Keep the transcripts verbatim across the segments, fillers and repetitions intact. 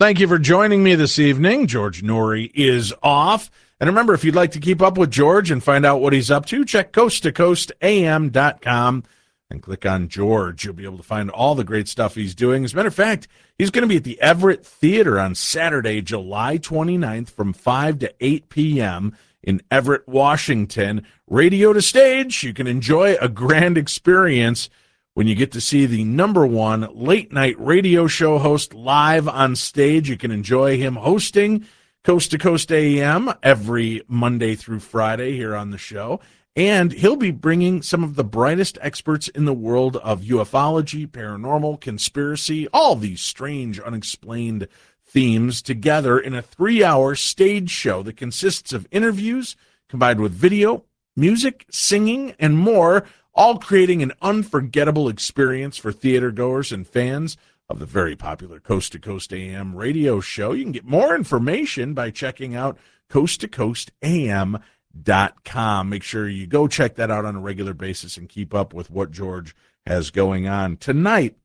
Thank you for joining me this evening. George Noory is off. And remember, if you'd like to keep up with George and find out what he's up to, check coast to coast a m dot com and click on George. You'll be able to find all the great stuff he's doing. As a matter of fact, he's going to be at the Everett Theater on Saturday, July twenty-ninth from five to eight p.m. in Everett, Washington. Radio to stage. You can enjoy a grand experience when you get to see the number one late-night radio show host live on stage. You can enjoy him hosting Coast to Coast A M every Monday through Friday here on the show. And he'll be bringing some of the brightest experts in the world of ufology, paranormal, conspiracy, all these strange, unexplained themes together in a three-hour stage show that consists of interviews combined with video, music, singing, and more, all creating an unforgettable experience for theater goers and fans of the very popular Coast to Coast A M radio show. You can get more information by checking out coast to coast a m dot com. Make sure you go check that out on a regular basis and keep up with what George has going on. Tonight,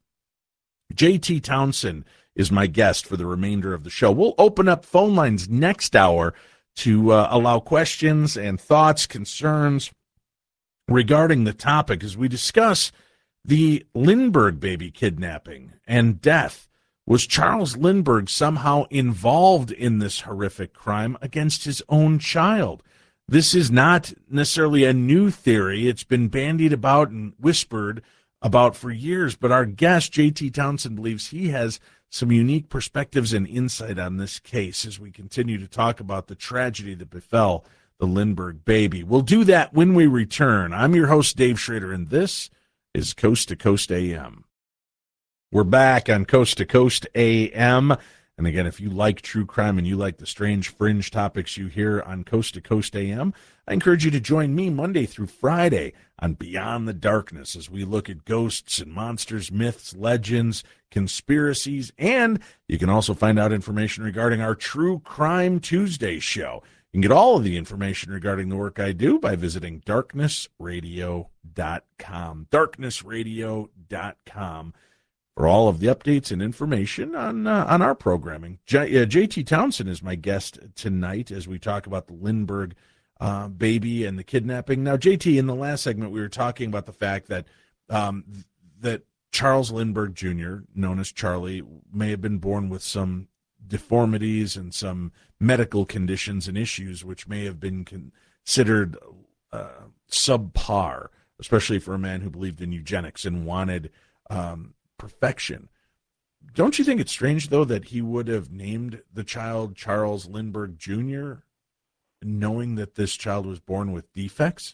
J T Townsend is my guest for the remainder of the show. We'll open up phone lines next hour to uh, allow questions and thoughts, concerns regarding the topic as we discuss the Lindbergh baby kidnapping and death. Was Charles Lindbergh somehow involved in this horrific crime against his own child? This is not necessarily a new theory. It's been bandied about and whispered about for years, but our guest, J T Townsend, believes he has some unique perspectives and insight on this case as we continue to talk about the tragedy that befell the Lindbergh baby. We'll do that when we return. I'm your host, Dave Schrader, and this is Coast to Coast A M. We're back on Coast to Coast A M. And again, if you like true crime and you like the strange fringe topics you hear on Coast to Coast A M, I encourage you to join me Monday through Friday on Beyond the Darkness as we look at ghosts and monsters, myths, legends, conspiracies, and you can also find out information regarding our True Crime Tuesday show. You can get all of the information regarding the work I do by visiting darkness radio dot com. darkness radio dot com. For all of the updates and information on uh, on our programming. J, uh, J T Townsend is my guest tonight as we talk about the Lindbergh uh, baby and the kidnapping. Now, J T, in the last segment, we were talking about the fact that um, that Charles Lindbergh Junior, known as Charlie, may have been born with some deformities and some medical conditions and issues which may have been considered uh, subpar, especially for a man who believed in eugenics and wanted um, perfection. Don't you think it's strange, though, that he would have named the child Charles Lindbergh Junior knowing that this child was born with defects?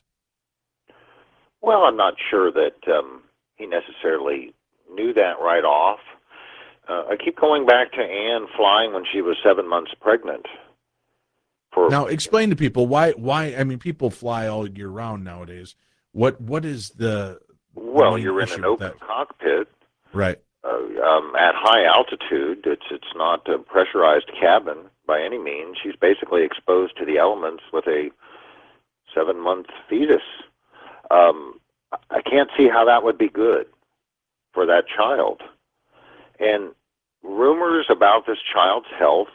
Well, I'm not sure that um, he necessarily knew that right off. Uh, I keep going back to Anne flying when she was seven months pregnant. For Now, explain to people why. Why I mean, people fly all year round nowadays. What What is the well? the You're in an open that? cockpit, right? Uh, um, at high altitude. It's it's not a pressurized cabin by any means. She's basically exposed to the elements with a seven month fetus. Um, I can't see how that would be good for that child. And rumors about this child's health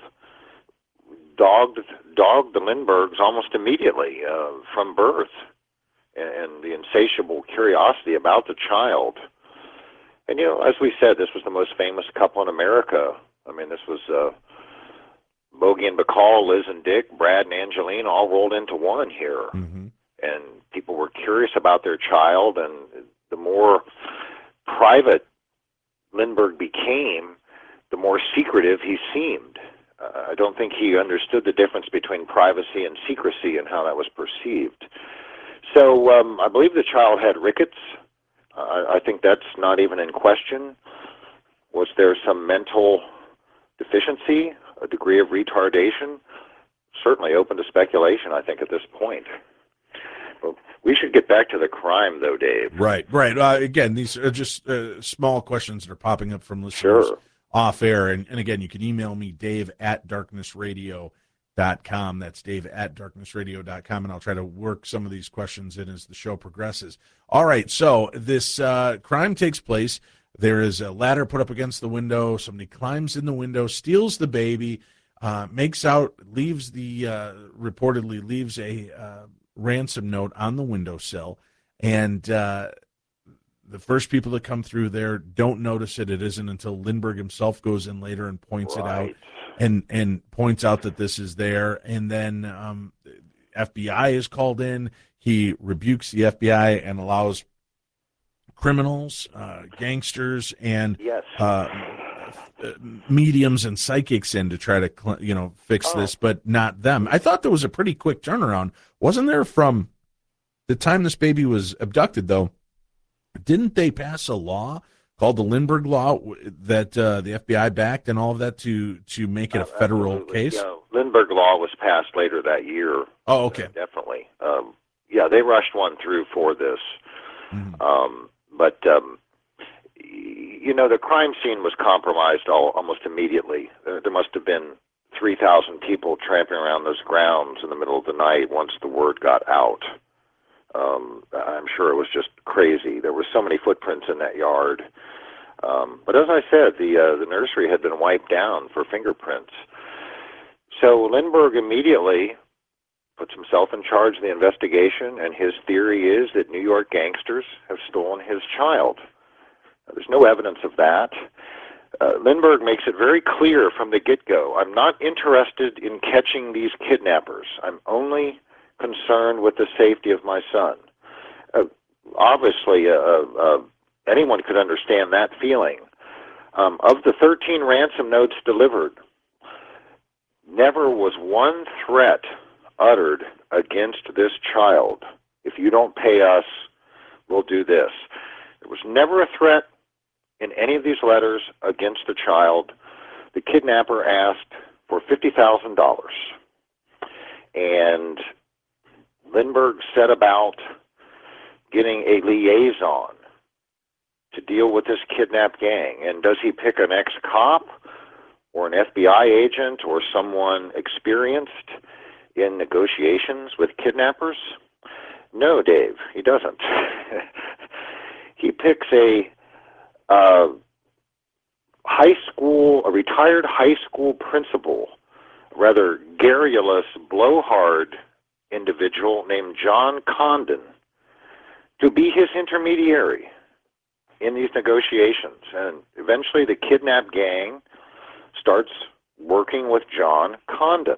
dogged, dogged the Lindberghs almost immediately uh, from birth, and, and the insatiable curiosity about the child. And, you know, as we said, this was the most famous couple in America. I mean, this was uh, Bogey and Bacall, Liz and Dick, Brad and Angeline, all rolled into one here. Mm-hmm. And people were curious about their child, and the more private Lindbergh became, the more secretive he seemed. Uh, I don't think he understood the difference between privacy and secrecy and how that was perceived. So um, I believe the child had rickets. Uh, I think that's not even in question. Was there some mental deficiency, a degree of retardation? Certainly open to speculation, I think, at this point. Well, we should get back to the crime, though, Dave. Right, right. Uh, again, these are just uh, small questions that are popping up from listeners Sure. off air. And, and again, you can email me, Dave at darkness radio dot com. That's Dave at darkness radio dot com, and I'll try to work some of these questions in as the show progresses. All right, so this uh, crime takes place There is a ladder put up against the window. Somebody climbs in the window, steals the baby, uh, makes out, leaves the, uh, reportedly leaves a uh, ransom note on the windowsill. And uh, the first people that come through there don't notice it. It isn't until Lindbergh himself goes in later and points Right. it out and, and points out that this is there. And then um, F B I is called in. He rebukes the F B I and allows criminals, uh, gangsters, and Yes. uh, mediums and psychics in to try to, you know, fix Oh. this, but not them. I thought there was a pretty quick turnaround. Wasn't there from the time this baby was abducted, though? Didn't they pass a law called the Lindbergh Law that uh, the F B I backed and all of that to, to make it a federal Absolutely. case? Yeah, Lindbergh Law was passed later that year. Oh, okay. Uh, definitely. Um, yeah, they rushed one through for this. Mm-hmm. Um, but, um, you know, the crime scene was compromised all, almost immediately. There, there must have been three thousand people tramping around those grounds in the middle of the night once the word got out. Um, I'm sure it was just crazy. There were so many footprints in that yard. Um, but as I said, the uh, the nursery had been wiped down for fingerprints. So Lindbergh immediately puts himself in charge of the investigation, and his theory is that New York gangsters have stolen his child. There's no evidence of that. Uh, Lindbergh makes it very clear from the get-go, I'm not interested in catching these kidnappers. I'm only concerned with the safety of my son. Uh, obviously, uh, uh, anyone could understand that feeling. Um, of the thirteen ransom notes delivered, never was one threat uttered against this child. If you don't pay us, we'll do this. There was never a threat in any of these letters against the child. The kidnapper asked for fifty thousand dollars. And Lindbergh set about getting a liaison to deal with this kidnapped gang. And does he pick an ex-cop or an F B I agent or someone experienced in negotiations with kidnappers? No, Dave, he doesn't. He picks a uh, high school, a retired high school principal, rather garrulous, blowhard individual named John Condon to be his intermediary in these negotiations. And eventually the kidnapped gang starts working with John Condon.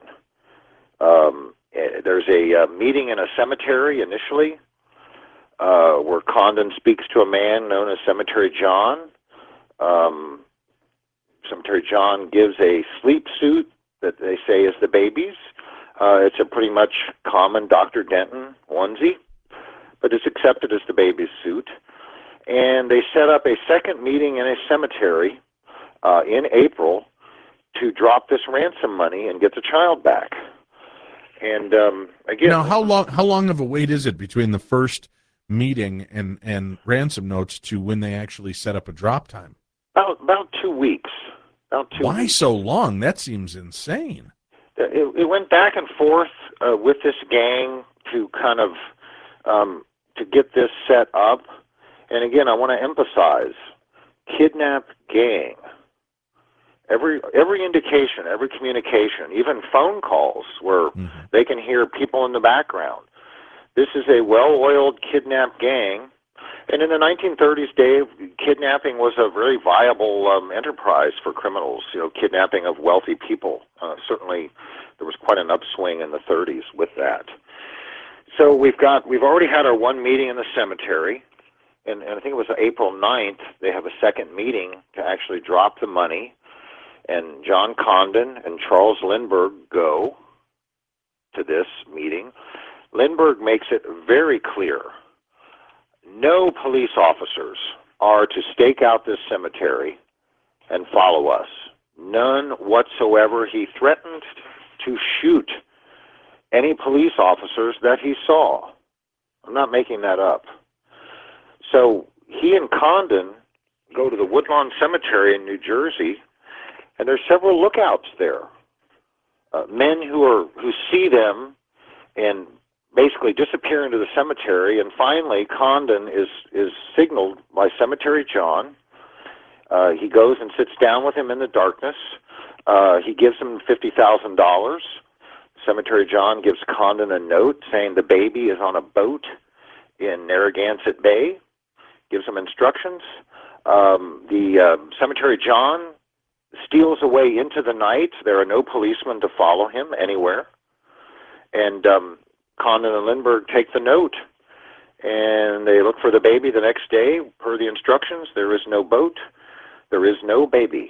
Um, there's a uh, meeting in a cemetery initially uh, where Condon speaks to a man known as Cemetery John. Um, Cemetery John gives a sleep suit that they say is the baby's. Uh, it's a pretty much common Doctor Denton onesie, but it's accepted as the baby's suit. And they set up a second meeting in a cemetery uh, in April to drop this ransom money and get the child back. And um, again, now how long how long of a wait is it between the first meeting and, and ransom notes to when they actually set up a drop time? About about two weeks. About two. Why weeks. so long? That seems insane. It, it went back and forth uh, with this gang to kind of um, to get this set up. And again, I want to emphasize, kidnap gang. Every every indication, every communication, even phone calls where mm-hmm. they can hear people in the background. This is a well-oiled kidnap gang. And in the nineteen thirties, Dave, kidnapping was a very viable um, enterprise for criminals, you know, kidnapping of wealthy people. Uh, certainly there was quite an upswing in the thirties with that. So we've got, we've already had our one meeting in the cemetery, and, and I think it was April ninth, they have a second meeting to actually drop the money, and John Condon and Charles Lindbergh go to this meeting. Lindbergh makes it very clear no police officers are to stake out this cemetery and follow us. None whatsoever. He threatened to shoot any police officers that he saw. I'm not making that up. So he and Condon go to the Woodlawn Cemetery in New Jersey, and there's several lookouts there. Uh, men who are who see them and basically disappear into the cemetery, and finally Condon is, is signaled by Cemetery John, Uh, he goes and sits down with him in the darkness. Uh, he gives him fifty thousand dollars. Cemetery John gives Condon a note saying the baby is on a boat in Narragansett Bay, gives him instructions. Um, the uh, Cemetery John steals away into the night. There are no policemen to follow him anywhere. And um, Condon and Lindbergh take the note, and they look for the baby the next day. Per the instructions, there is no boat. There is no baby.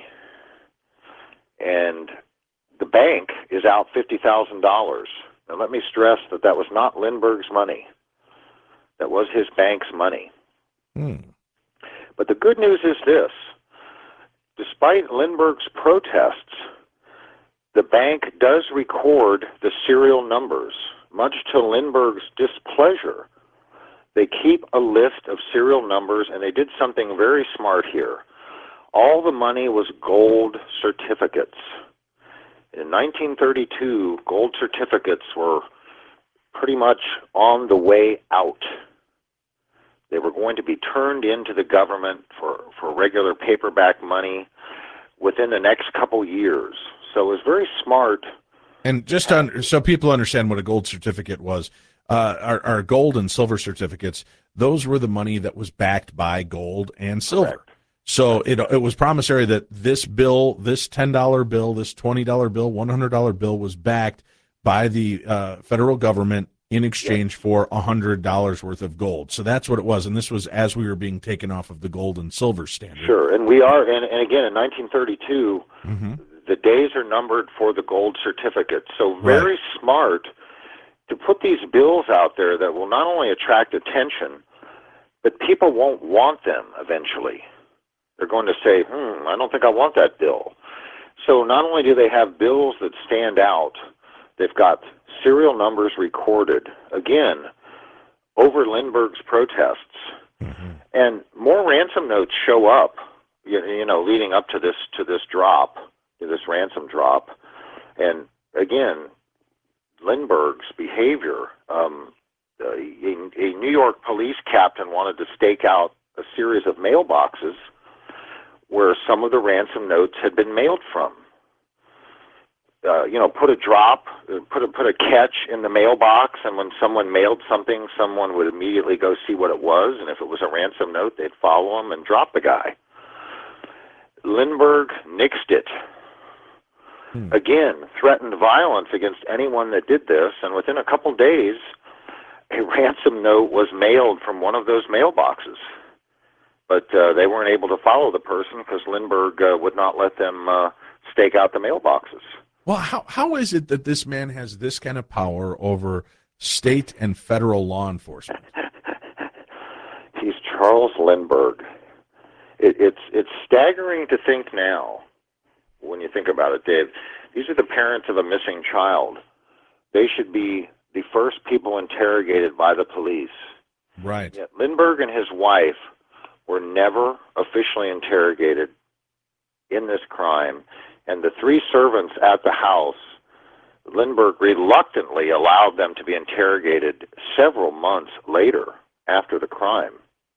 And the bank is out fifty thousand dollars. Now, let me stress that that was not Lindbergh's money. That was his bank's money. Hmm. But the good news is this. Despite Lindbergh's protests, the bank does record the serial numbers. Much to Lindbergh's displeasure, they keep a list of serial numbers, and they did something very smart here. All the money was gold certificates. In nineteen thirty-two, gold certificates were pretty much on the way out. They were going to be turned into the government for, for regular paperback money within the next couple years. So it was very smart. And just to, un- so people understand what a gold certificate was, uh, our, our gold and silver certificates, those were the money that was backed by gold and silver. Correct. So it it was promissory that this bill, this ten dollar bill, this twenty dollar bill, one hundred dollar bill was backed by the uh, federal government in exchange for one hundred dollars worth of gold. So that's what it was. And this was as we were being taken off of the gold and silver standard. Sure. And we are, and, and again, in nineteen thirty-two, mm-hmm. the days are numbered for the gold certificate. So very right. smart to put these bills out there that will not only attract attention, but people won't want them eventually. They're going to say, hmm, I don't think I want that bill. So not only do they have bills that stand out, they've got serial numbers recorded, again, over Lindbergh's protests. Mm-hmm. And more ransom notes show up, you, you know, leading up to this to this drop, to this ransom drop. And again, Lindbergh's behavior, um, a, a New York police captain wanted to stake out a series of mailboxes where some of the ransom notes had been mailed from. Uh, you know, put a drop, put a, put a catch in the mailbox, and when someone mailed something, someone would immediately go see what it was, and if it was a ransom note, they'd follow him and drop the guy. Lindbergh nixed it. Hmm. Again, threatened violence against anyone that did this, and within a couple days, a ransom note was mailed from one of those mailboxes. But uh, they weren't able to follow the person because Lindbergh uh, would not let them uh, stake out the mailboxes. Well, how how is it that this man has this kind of power over state and federal law enforcement? He's Charles Lindbergh. It, it's it's staggering to think now, when you think about it, Dave. These are the parents of a missing child. They should be the first people interrogated by the police. Right. Yet Lindbergh and his wife were never officially interrogated in this crime. And the three servants at the house, Lindbergh reluctantly allowed them to be interrogated several months later after the crime.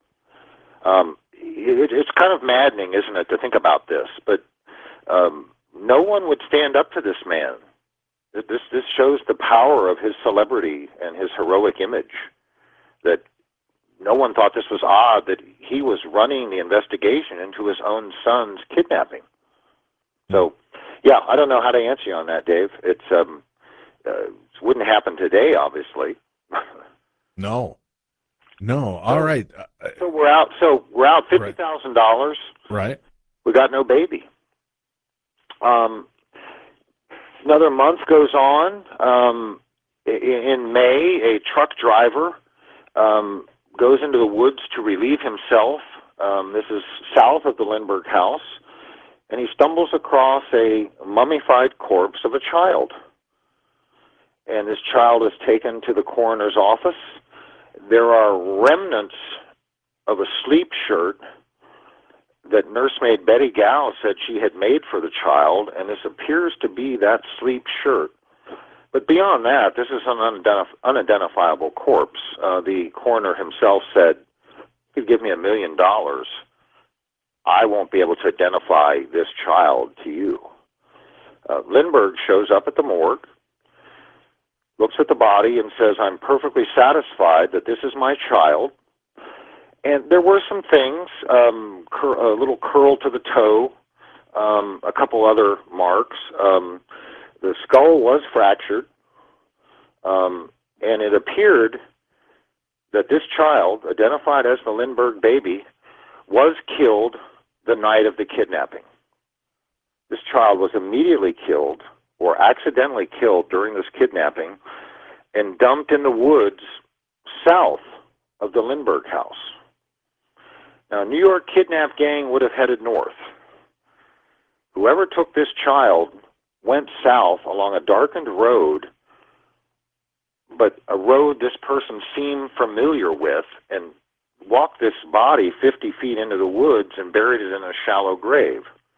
Um, it, it's kind of maddening, isn't it, to think about this? But um, no one would stand up to this man. This, this shows the power of his celebrity and his heroic image, that no one thought this was odd that he was running the investigation into his own son's kidnapping. So, yeah, I don't know how to answer you on that, Dave. It's um, uh, it wouldn't happen today, obviously. No, no. All so, right. So we're out. So we're out fifty thousand dollars. Right. We got no baby. Um, another month goes on. Um, in, in May, a truck driver um, goes into the woods to relieve himself. Um, this is south of the Lindbergh house. And he stumbles across a mummified corpse of a child. And this child is taken to the coroner's office. There are remnants of a sleep shirt that nursemaid Betty Gow said she had made for the child, and this appears to be that sleep shirt. But beyond that, this is an unidentif- unidentifiable corpse. Uh, the coroner himself said, he'd give me a million dollars I won't be able to identify this child to you. Uh, Lindbergh shows up at the morgue, looks at the body and says, I'm perfectly satisfied that this is my child. And there were some things, um, cur- a little curl to the toe, um, a couple other marks. Um, the skull was fractured, um, and it appeared that this child, identified as the Lindbergh baby, was killed the night of the kidnapping. This child was immediately killed or accidentally killed during this kidnapping and dumped in the woods south of the Lindbergh house. Now, a New York kidnap gang would have headed north. Whoever took this child went south along a darkened road, but a road this person seemed familiar with, and walked this body fifty feet into the woods and buried it in a shallow grave.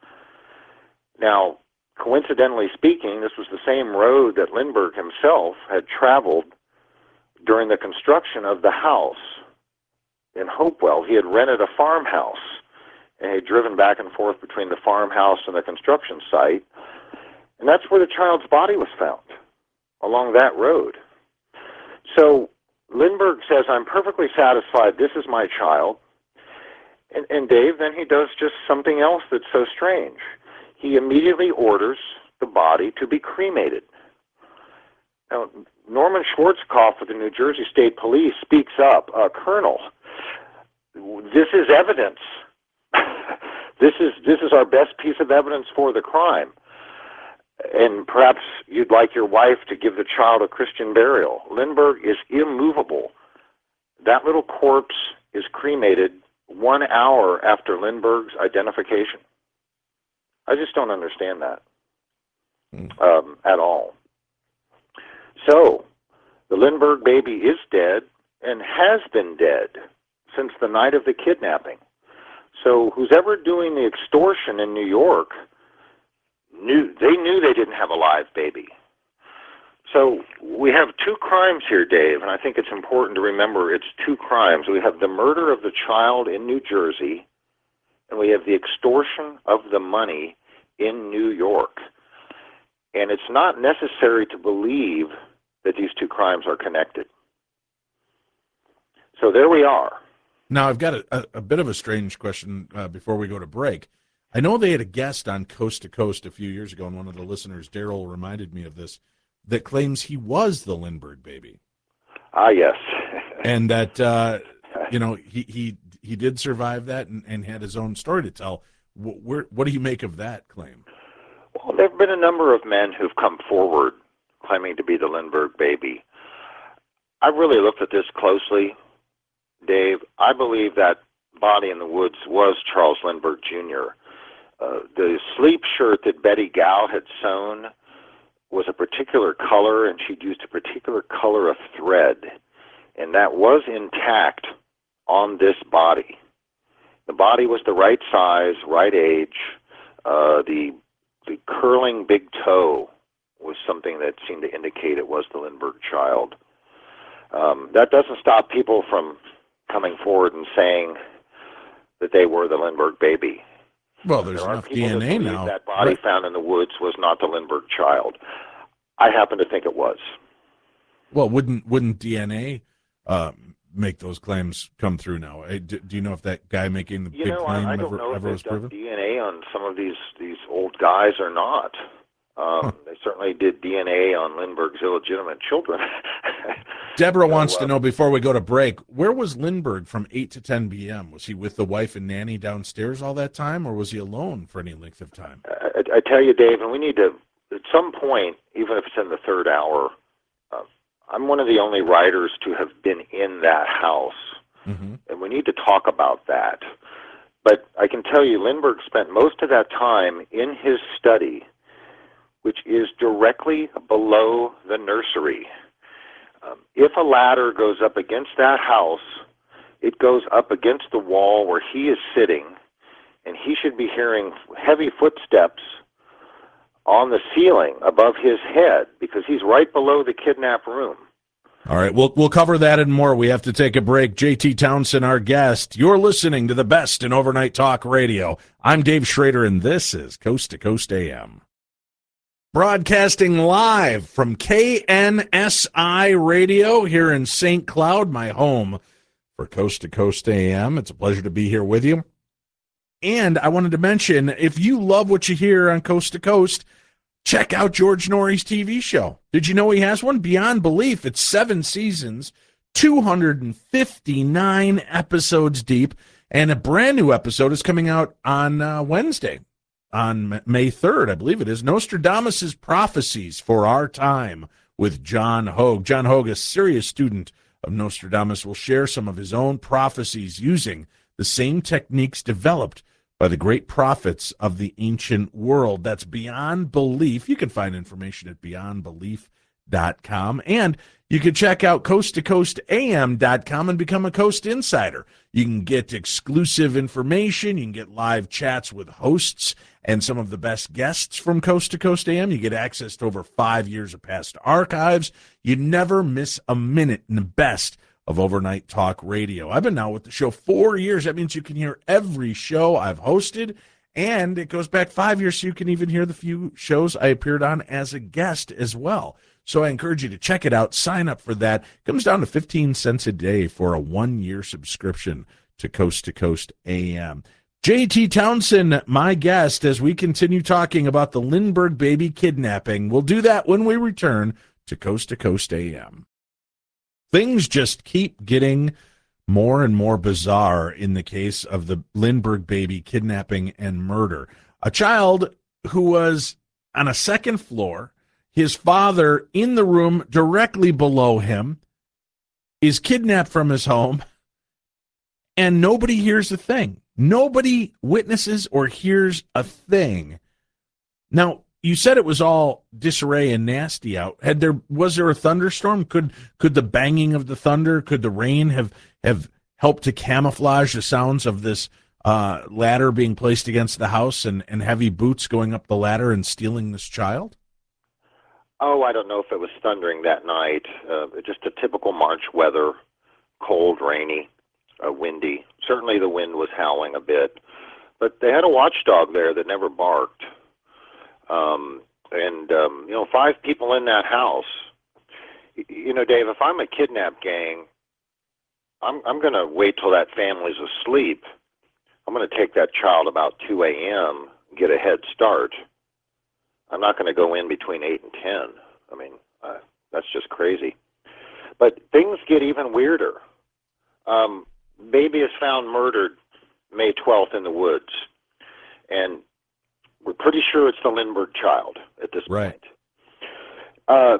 Now, coincidentally speaking, this was the same road that Lindbergh himself had traveled during the construction of the house in Hopewell. He had rented a farmhouse and had driven back and forth between the farmhouse and the construction site, and that's where the child's body was found, along that road. So Lindbergh says, I'm perfectly satisfied this is my child. And, and Dave, then he does just something else that's so strange. He immediately orders the body to be cremated. Now, Norman Schwarzkopf of the New Jersey State Police speaks up, uh, Colonel, this is evidence. this is this is our best piece of evidence for the crime. And perhaps you'd like your wife to give the child a Christian burial. Lindbergh is immovable. That little corpse is cremated one hour after Lindbergh's identification. I just don't understand that um, at all. So, the Lindbergh baby is dead and has been dead since the night of the kidnapping. So, who's ever doing the extortion in New York knew they knew they didn't have a live baby. So we have two crimes here, Dave, and I think it's important to remember it's two crimes. We have the murder of the child in New Jersey, and we have the extortion of the money in New York. And it's not necessary to believe that these two crimes are connected. So there we are. Now, I've got a, a, a bit of a strange question uh, before we go to break. I know they had a guest on Coast to Coast a few years ago, and one of the listeners, Daryl, reminded me of this, that claims he was the Lindbergh baby. Ah, yes. And that, uh, you know, he, he he did survive that and, and had his own story to tell. What, what do you make of that claim? Well, there have been a number of men who've come forward claiming to be the Lindbergh baby. I really looked at this closely, Dave. I believe that body in the woods was Charles Lindbergh Junior Uh, the sleep shirt that Betty Gow had sewn was a particular color, and she'd used a particular color of thread, and that was intact on this body. The body was the right size, right age. Uh, the the curling big toe was something that seemed to indicate it was the Lindbergh child. Um, that doesn't stop people from coming forward and saying that they were the Lindbergh baby. Well, there's there enough D N A now. That body right. found in the woods was not the Lindbergh child. I happen to think it was. Well, wouldn't wouldn't D N A uh, make those claims come through now? Do, do you know if that guy making the you big know, claim I, I don't ever, know ever if was they've proven? done D N A on some of these these old guys or not. Um, huh. They certainly did D N A on Lindbergh's illegitimate children. Deborah so, wants uh, to know, before we go to break, where was Lindbergh from eight to ten p.m.? Was he with the wife and nanny downstairs all that time, or was he alone for any length of time? I, I tell you, Dave, and we need to, at some point, even if it's in the third hour, uh, I'm one of the only writers to have been in that house, mm-hmm. and we need to talk about that. But I can tell you, Lindbergh spent most of that time in his study, which is directly below the nursery. Um, if a ladder goes up against that house, it goes up against the wall where he is sitting, and he should be hearing heavy footsteps on the ceiling above his head because he's right below the kidnap room. All right, we'll we'll cover that and more. We have to take a break. J T Townsend, our guest. You're listening to the best in overnight talk radio. I'm Dave Schrader, and this is Coast to Coast A M. Broadcasting live from K N S I Radio here in Saint Cloud, my home for Coast to Coast A M. It's a pleasure to be here with you. And I wanted to mention, if you love what you hear on Coast to Coast, check out George Noory's T V show. Did you know he has one? Beyond Belief. It's seven seasons, two hundred fifty-nine episodes deep, and a brand new episode is coming out on uh, Wednesday, on May third, I believe it is. Nostradamus' Prophecies for Our Time with John Hogue. John Hogue, a serious student of Nostradamus, will share some of his own prophecies using the same techniques developed by the great prophets of the ancient world. That's Beyond Belief. You can find information at beyond belief dot com. And you can check out coast to coast a m dot com and become a Coast Insider. You can get exclusive information. You can get live chats with hosts and some of the best guests from Coast to Coast A M. You get access to over five years of past archives. You never miss a minute in the best of overnight talk radio. I've been now with the show four years. That means you can hear every show I've hosted, and it goes back five years, so you can even hear the few shows I appeared on as a guest as well. So I encourage you to check it out. Sign up for that. It comes down to fifteen cents a day for a one-year subscription to Coast to Coast A M. J T Townsend, my guest, as we continue talking about the Lindbergh baby kidnapping. We'll do that when we return to Coast to Coast A M. Things just keep getting more and more bizarre in the case of the Lindbergh baby kidnapping and murder. A child who was on a second floor, his father in the room directly below him, is kidnapped from his home, and nobody hears a thing. Nobody witnesses or hears a thing. Now, you said it was all disarray and nasty out. Had there was there a thunderstorm? Could could the banging of the thunder, could the rain have have helped to camouflage the sounds of this uh, ladder being placed against the house and, and heavy boots going up the ladder and stealing this child? Oh, I don't know if it was thundering that night. Uh, just a typical March weather, cold, rainy, uh, windy. Certainly the wind was howling a bit. But they had a watchdog there that never barked. Um, and, um, you know, five people in that house. You know, Dave, if I'm a kidnap gang, I'm, I'm going to wait till that family's asleep. I'm going to take that child about two a.m., get a head start. I'm not going to go in between eight and ten. I mean, uh, that's just crazy. But things get even weirder. Um, baby is found murdered May twelfth in the woods. And we're pretty sure it's the Lindbergh child at this right. point. Uh,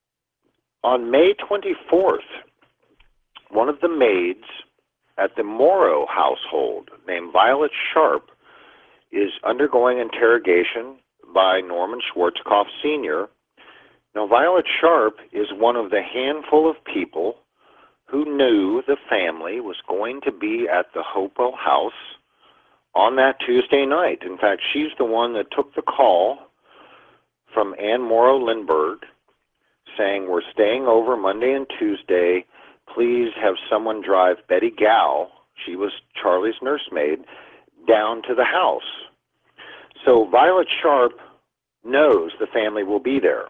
on May twenty-fourth, one of the maids at the Morrow household, named Violet Sharp, is undergoing interrogation by Norman Schwarzkopf Senior Now, Violet Sharp is one of the handful of people who knew the family was going to be at the Hopewell house on that Tuesday night. In fact, she's the one that took the call from Ann Morrow Lindbergh saying, we're staying over Monday and Tuesday. Please have someone drive Betty Gow, she was Charlie's nursemaid, down to the house. So Violet Sharp knows the family will be there.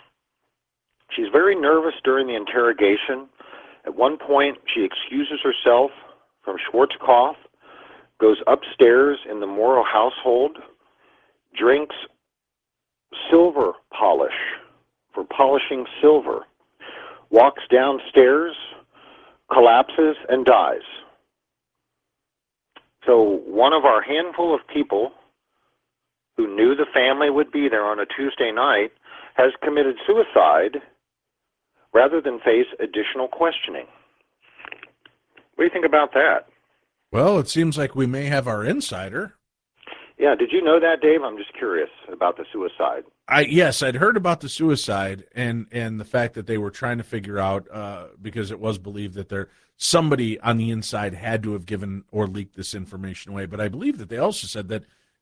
She's very nervous during the interrogation. At one point, she excuses herself from Schwarzkopf, goes upstairs in the Morrow household, drinks silver polish for polishing silver, walks downstairs, collapses, and dies. So one of our handful of people who knew the family would be there on a Tuesday night has committed suicide rather than face additional questioning. What do you think about that? Well, it seems like we may have our insider. Yeah, did you know that, Dave? I'm just curious about the suicide. I yes, I'd heard about the suicide and and the fact that they were trying to figure out uh, because it was believed that there somebody on the inside had to have given or leaked this information away. But I believe that they also said that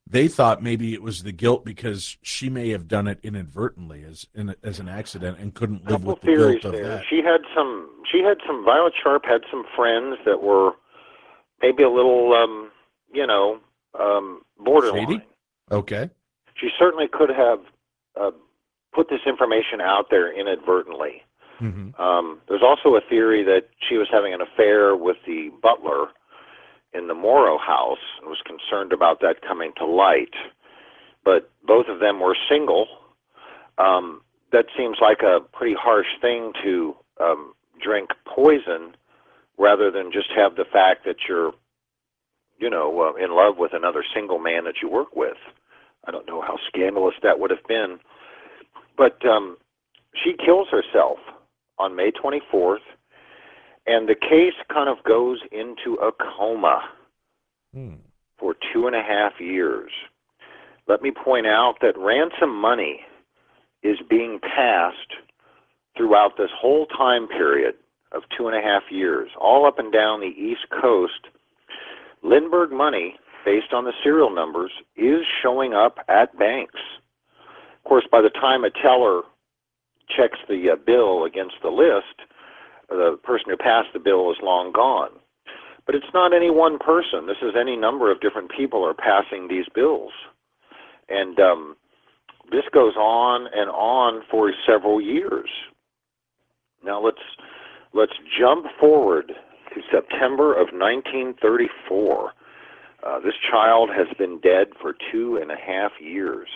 they thought maybe it was the guilt because she may have done it inadvertently as in, as an accident and couldn't live Couple with the theories guilt of there. that. She had some. She had some. Violet Sharp had some friends that were maybe a little, um, you know, um, borderline. Shady? Okay. She certainly could have uh, put this information out there inadvertently. Mm-hmm. Um, there's also a theory that she was having an affair with the butler in the Morrow house and was concerned about that coming to light. But both of them were single. Um, that seems like a pretty harsh thing to um, drink poison rather than just have the fact that you're, you know, uh, in love with another single man that you work with. I don't know how scandalous that would have been. But um, she kills herself on May twenty-fourth, and the case kind of goes into a coma Hmm. for two and a half years. Let me point out that ransom money is being passed throughout this whole time period of two and a half years, all up and down the East Coast. Lindbergh money, based on the serial numbers, is showing up at banks. Of course, by the time a teller checks the uh, bill against the list, the person who passed the bill is long gone. But it's not any one person. This is any number of different people are passing these bills. And um, this goes on and on for several years. Now let's let's jump forward to September of nineteen thirty-four. Uh, this child has been dead for two and a half years.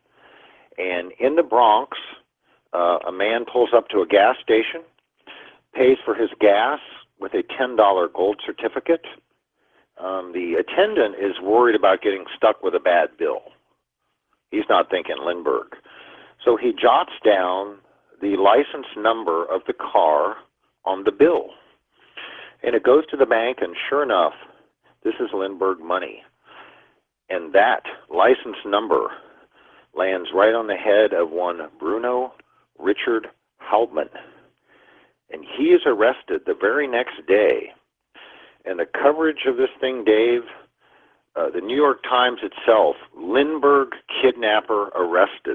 And in the Bronx, uh, a man pulls up to a gas station, pays for his gas with a ten dollar gold certificate. Um, the attendant is worried about getting stuck with a bad bill. He's not thinking Lindbergh. So he jots down the license number of the car on the bill. And it goes to the bank, and sure enough, this is Lindbergh money. And that license number lands right on the head of one Bruno Richard Hauptmann. And he is arrested the very next day. And the coverage of this thing, Dave, uh, the New York Times itself, Lindbergh kidnapper arrested.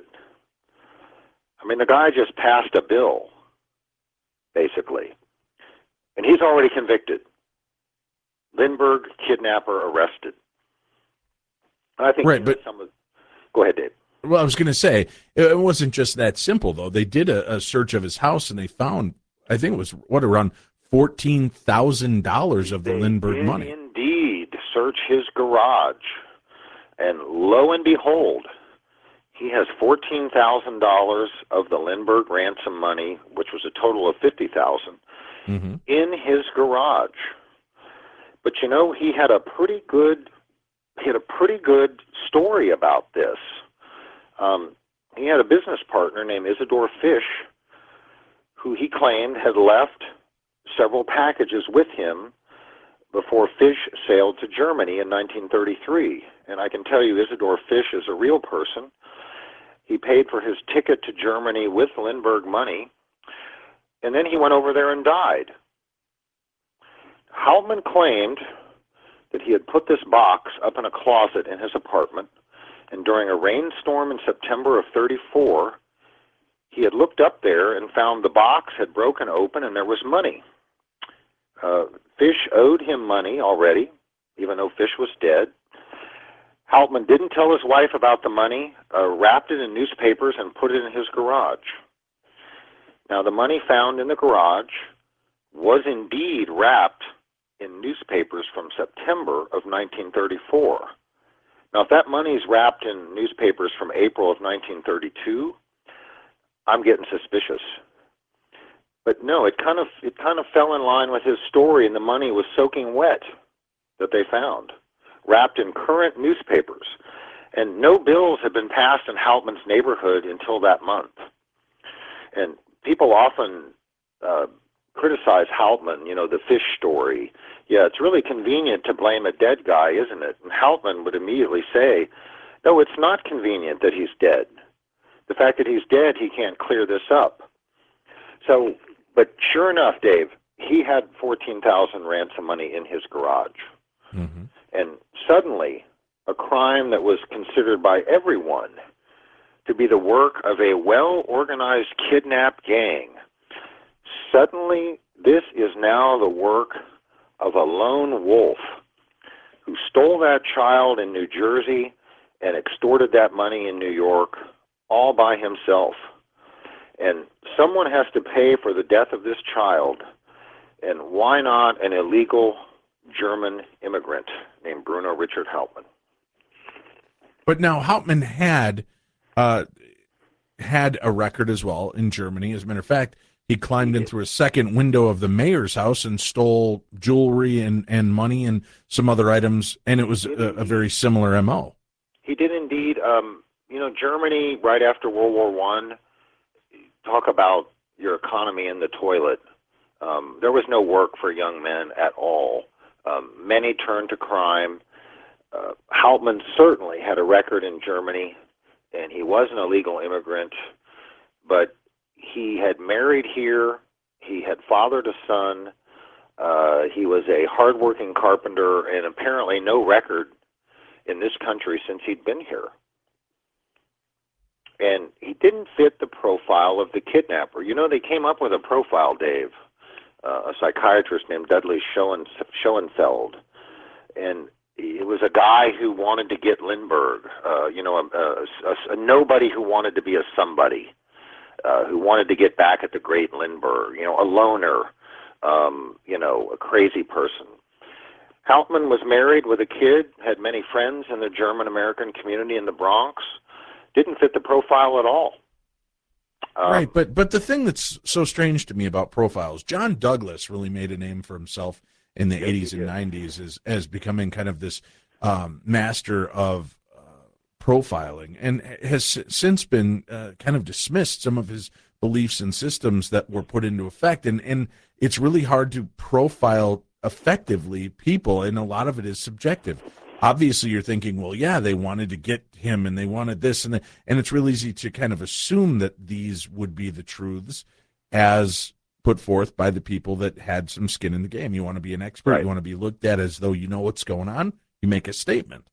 I mean, the guy just passed a bill, basically. And he's already convicted. Lindbergh kidnapper arrested. And I think Right, you know, but some of... Go ahead, Dave. Well, I was going to say, it wasn't just that simple, though. They did a, a search of his house, and they found, I think it was, what, around fourteen thousand dollars of the They Lindbergh did money. indeed search his garage. And lo and behold, he has fourteen thousand dollars of the Lindbergh ransom money, which was a total of fifty thousand dollars, Mm-hmm. in his garage. But you know, he had a pretty good, he had a pretty good story about this. Um, he had a business partner named Isidore Fish, who he claimed had left several packages with him before Fish sailed to Germany in nineteen thirty-three. And I can tell you, Isidore Fish is a real person. He paid for his ticket to Germany with Lindbergh money, and then he went over there and died. Hauptmann claimed that he had put this box up in a closet in his apartment, and during a rainstorm in September of thirty-four, he had looked up there and found the box had broken open and there was money. Uh, Fish owed him money already, even though Fish was dead. Hauptmann didn't tell his wife about the money, uh, wrapped it in newspapers, and put it in his garage. Now, the money found in the garage was indeed wrapped in newspapers from September of nineteen thirty-four. Now, if that money is wrapped in newspapers from April of nineteen thirty-two, I'm getting suspicious. But no, it kind of it kind of fell in line with his story, and the money was soaking wet that they found, wrapped in current newspapers. And no bills had been passed in Hauptmann's neighborhood until that month. And people often uh, criticize Hauptmann, you know, the Fish story. Yeah, it's really convenient to blame a dead guy, isn't it? And Hauptmann would immediately say, no, it's not convenient that he's dead. The fact that he's dead, he can't clear this up. So, but sure enough, Dave, he had fourteen thousand ransom money in his garage. Mm-hmm. And suddenly, a crime that was considered by everyone to be the work of a well-organized kidnap gang. Suddenly, this is now the work of a lone wolf who stole that child in New Jersey and extorted that money in New York all by himself. And someone has to pay for the death of this child, and why not an illegal German immigrant named Bruno Richard Hauptmann? But now Hauptmann had uh, had a record as well in Germany. As a matter of fact, he climbed in through a second window of the mayor's house and stole jewelry and, and money and some other items, and it was a, a very similar M O. He did indeed. Um, you know, Germany, right after World War One, talk about your economy in the toilet. Um, there was no work for young men at all. Um, many turned to crime. Uh, Hauptmann certainly had a record in Germany, and he was an illegal immigrant, but he had married here. He had fathered a son. Uh, he was a hardworking carpenter, and apparently no record in this country since he'd been here. And he didn't fit the profile of the kidnapper. You know, they came up with a profile, Dave, uh, a psychiatrist named Dudley Schoen, Schoenfeld, and it was a guy who wanted to get Lindbergh, uh, you know, a, a, a nobody who wanted to be a somebody, uh, who wanted to get back at the great Lindbergh, you know, a loner, um, you know, a crazy person. Hauptmann was married with a kid, had many friends in the German-American community in the Bronx, didn't fit the profile at all. Um, right, but but the thing that's so strange to me about profiles, John Douglas really made a name for himself in the yes, eighties and nineties as, as becoming kind of this um, master of uh, profiling, and has since been uh, kind of dismissed some of his beliefs and systems that were put into effect. And, and it's really hard to profile effectively people, and a lot of it is subjective. Obviously, you're thinking, well, yeah, they wanted to get him, and they wanted this, and the, and it's real easy to kind of assume that these would be the truths as put forth by the people that had some skin in the game. You want to be an expert, right. You want to be looked at as though you know what's going on, you make a statement.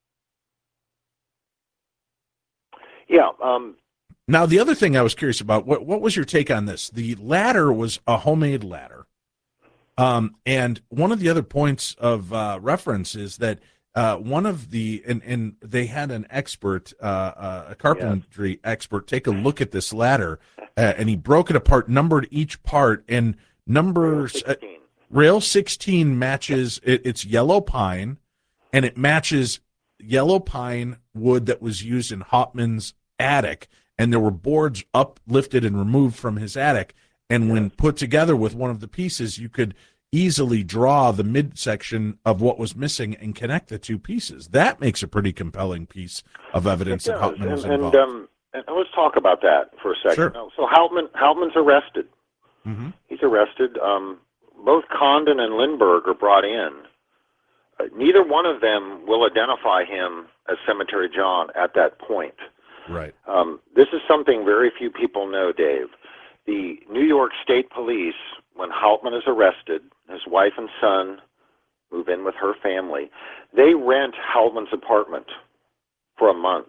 Yeah. Um, now, the other thing I was curious about, what, what was your take on this? The ladder was a homemade ladder. Um, and one of the other points of uh, reference is that uh, one of the, and, and they had an expert, uh, uh, a carpentry yes. expert, take a look at this ladder, uh, and he broke it apart, numbered each part, and number uh, rail sixteen matches, it, it's yellow pine, and it matches yellow pine wood that was used in Hauptmann's attic, and there were boards uplifted and removed from his attic. And when put together with one of the pieces, you could easily draw the midsection of what was missing and connect the two pieces. That makes a pretty compelling piece of evidence that Hauptmann was and, involved. And, um, and let's talk about that for a second. Sure. So Hauptmann, Hauptmann's arrested. Mm-hmm. He's arrested. Um, both Condon and Lindbergh are brought in. Uh, neither one of them will identify him as Cemetery John at that point. Right. Um, this is something very few people know, Dave. The New York State Police, when Hauptmann is arrested, his wife and son move in with her family, they rent Hauptmann's apartment for a month.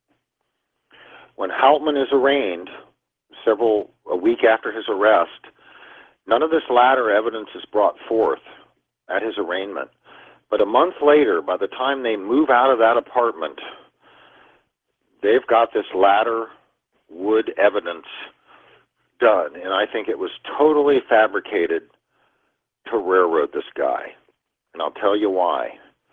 When Hauptmann is arraigned, several, a week after his arrest, none of this latter evidence is brought forth at his arraignment. But a month later, by the time they move out of that apartment, they've got this latter wood evidence done, and I think it was totally fabricated to railroad this guy, and I'll tell you why.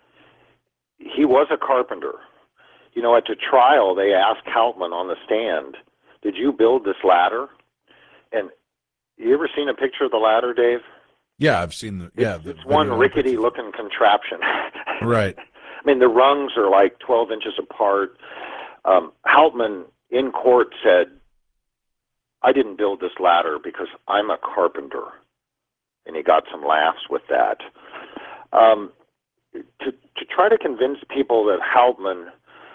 He was a carpenter. You know, at the trial, they asked Hauptmann on the stand, did you build this ladder? And you ever seen a picture of the ladder, Dave? Yeah, I've seen the, yeah. It's, the it's one rickety-looking contraption. Right. I mean, the rungs are like twelve inches apart. Um, Hauptmann, in court, said, I didn't build this ladder because I'm a carpenter. And he got some laughs with that. Um, to, to try to convince people that Hauptmann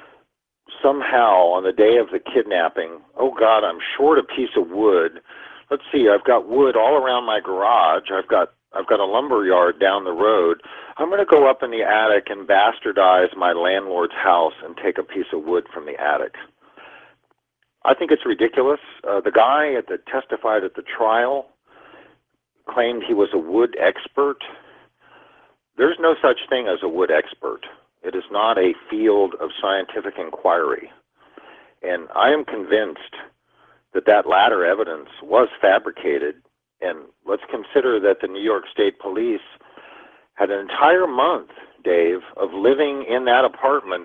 somehow on the day of the kidnapping, oh God, I'm short a piece of wood. Let's see, I've got wood all around my garage. I've got I've got a lumber yard down the road. I'm going to go up in the attic and bastardize my landlord's house and take a piece of wood from the attic. I think it's ridiculous. Uh, the guy that testified at the trial claimed he was a wood expert. There's no such thing as a wood expert. It is not a field of scientific inquiry. And I am convinced that that latter evidence was fabricated. And let's consider that the New York State Police had an entire month, Dave, of living in that apartment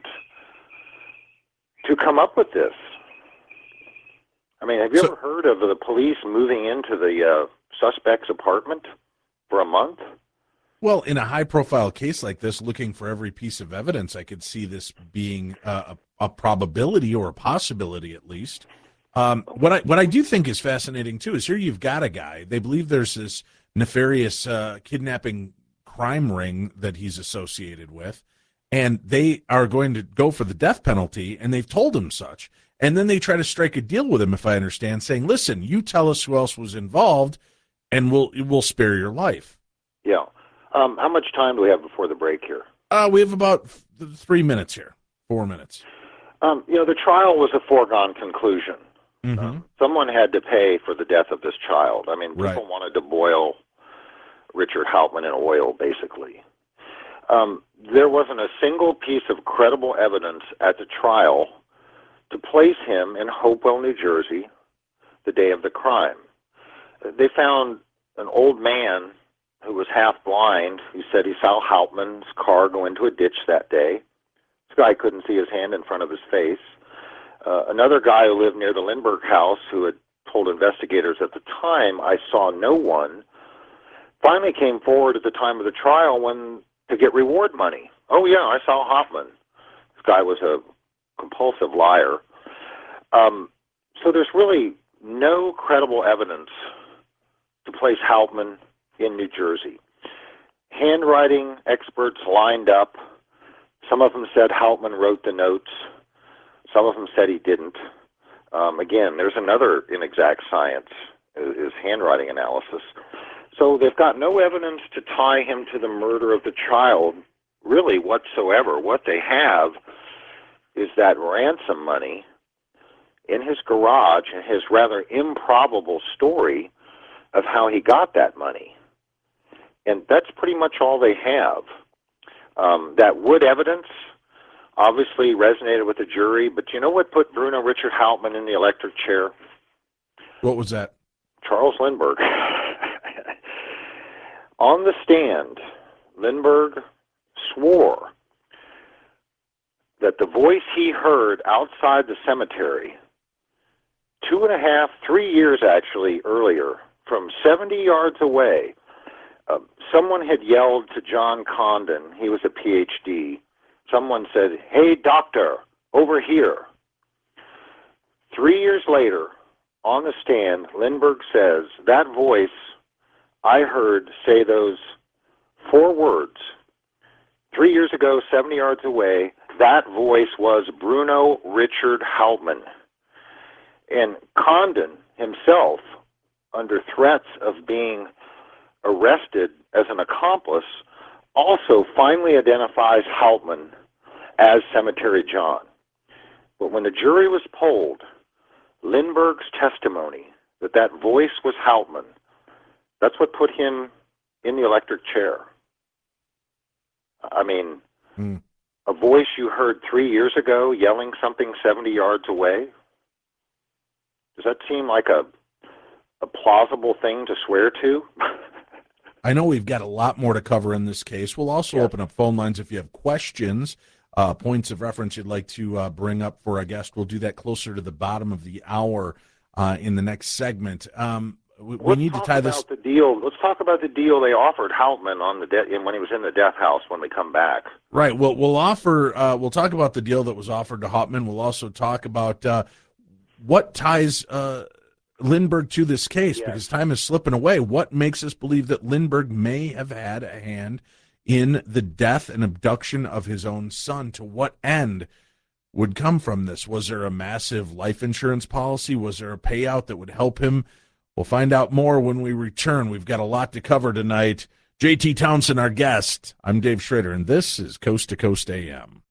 to come up with this. I mean, have you so, ever heard of the police moving into the uh, suspect's apartment for a month? Well, in a high-profile case like this, looking for every piece of evidence, I could see this being uh, a, a probability or a possibility at least. Um, what I what I do think is fascinating, too, is here you've got a guy. They believe there's this nefarious uh, kidnapping crime ring that he's associated with, and they are going to go for the death penalty, and they've told him such. And then they try to strike a deal with him, if I understand, saying, listen, you tell us who else was involved, and we'll we'll spare your life. Yeah. Um, how much time do we have before the break here? Uh, we have about th- three minutes here, four minutes. Um, you know, the trial was a foregone conclusion. Mm-hmm. Uh, someone had to pay for the death of this child. I mean, people right. wanted to boil Richard Hauptmann in oil, basically. Um, there wasn't a single piece of credible evidence at the trial to place him in Hopewell, New Jersey, the day of the crime. They found an old man who was half blind, who said he saw Hauptmann's car go into a ditch that day. This guy couldn't see his hand in front of his face. Uh, another guy who lived near the Lindbergh house, who had told investigators at the time, I saw no one, finally came forward at the time of the trial when to get reward money. Oh, yeah, I saw Hauptmann. This guy was a compulsive liar. Um, so there's really no credible evidence to place Hauptmann in New Jersey. Handwriting experts lined up. Some of them said Hauptmann wrote the notes. Some of them said he didn't. Um, again, there's another inexact science, is handwriting analysis. So they've got no evidence to tie him to the murder of the child, really whatsoever. What they have is that ransom money in his garage and his rather improbable story of how he got that money. And that's pretty much all they have. Um, that wood evidence obviously resonated with the jury, but you know what put Bruno Richard Hauptmann in the electric chair? What was that? Charles Lindbergh. On the stand, Lindbergh swore that the voice he heard outside the cemetery, two and a half, three years actually earlier, from seventy yards away, uh, someone had yelled to John Condon, he was a P H D, someone said, "Hey, doctor, over here." Three years later, on the stand, Lindbergh says, that voice I heard say those four words. Three years ago, seventy yards away, that voice was Bruno Richard Hauptmann. And Condon himself, under threats of being arrested as an accomplice, also finally identifies Hauptmann as Cemetery John. But when the jury was polled, Lindbergh's testimony that that voice was Hauptmann, that's what put him in the electric chair. I mean, mm. a voice you heard three years ago yelling something seventy yards away, does that seem like a, a plausible thing to swear to? I know we've got a lot more to cover in this case. We'll also yeah. open up phone lines if you have questions, uh, points of reference you'd like to uh, bring up for a guest. We'll do that closer to the bottom of the hour uh, in the next segment. Um, we, we need to tie this. The deal. Let's talk about the deal they offered Hauptmann on the de- when he was in the death house when we come back. Right. Well, we'll offer. Uh, we'll talk about the deal that was offered to Hauptmann. We'll also talk about uh, what ties uh, Lindbergh to this case, yes. because time is slipping away. What makes us believe that Lindbergh may have had a hand in the death and abduction of his own son? To what end would come from this? Was there a massive life insurance policy? Was there a payout that would help him We'll find out more when we return. We've got a lot to cover tonight. J T Townsend, our guest. I'm Dave Schrader, and this is Coast to Coast A M.